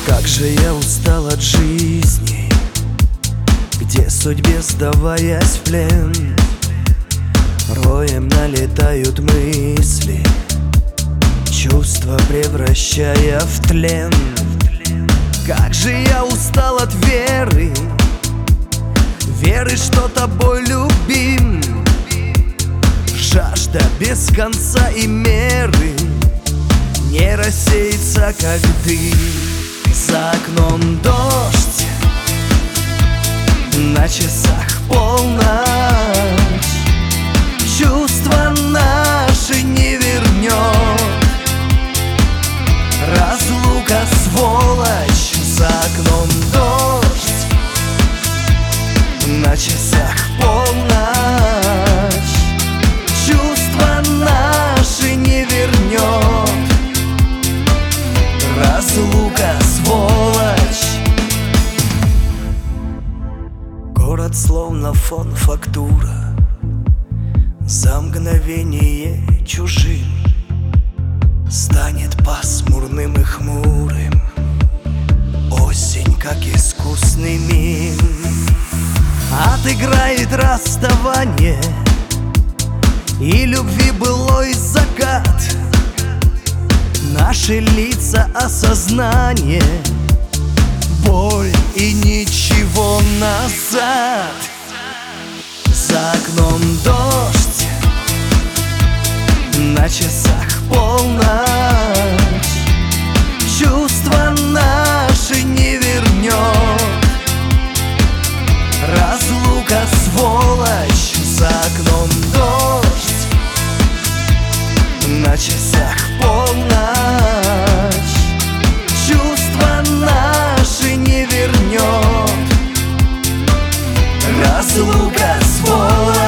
Как же я устал от жизни, где судьбе сдаваясь в плен, роем налетают мысли, чувства превращая в тлен. Как же я устал от веры, веры, что тобой любим. Жажда без конца и меры не рассеется, как дым. За окном дождь, на часах полночь. Чувства наши не вернет разлука, сволочь. За окном дождь, на часах полночь. Чувства наши не вернет разлука, сволочь. Город словно фон, фактура, за мгновение чужим станет пасмурным и хмурым. Осень, как искусный мим, отыграет расставание и любви былой закат. Наши лица, осознание, боль и ничего назад. За окном дождь, на часах полночь. Чувства наши не вернет разлука, сволочь. За окном дождь, на часах полночь. Чувства наши не вернет разлука, сволочь.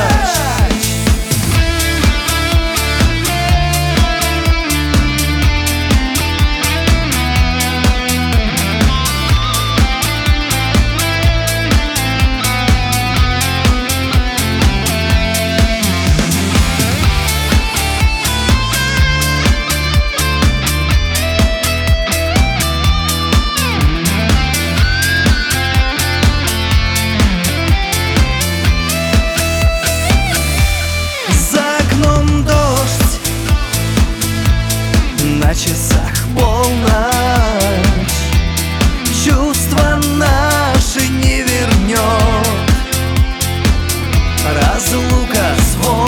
На часах полночь. Чувства наши не вернет разлука, сволочь.